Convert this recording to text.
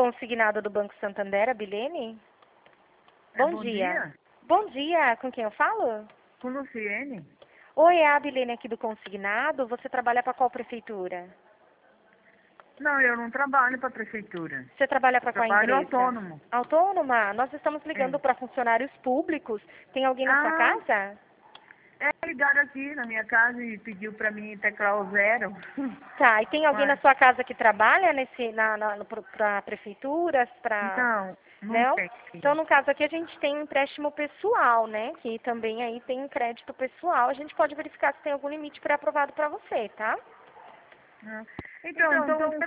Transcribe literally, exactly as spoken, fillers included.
consignado do Banco Santander, a Bilene? É, Bom, bom dia. dia. Bom dia, com quem eu falo? Com Luciene? Oi, é a Bilene aqui do consignado. Você trabalha para qual prefeitura? Não, eu não trabalho para a prefeitura. Você trabalha Eu para qual trabalho empresa? autônomo. Autônoma? Nós estamos É. ligando para funcionários públicos. Tem alguém na sua Ah, casa? é, ligaram aqui na minha casa e pediu para mim teclar o zero. Tá, e tem alguém na Mas, sua casa que trabalha nesse, na, na, para prefeituras, para... não, não Não? tem. Então, no caso aqui, a gente tem um empréstimo pessoal, né? Que também aí tem um crédito pessoal. A gente pode verificar se tem algum limite pré-aprovado para você, tá? Não. Então, então,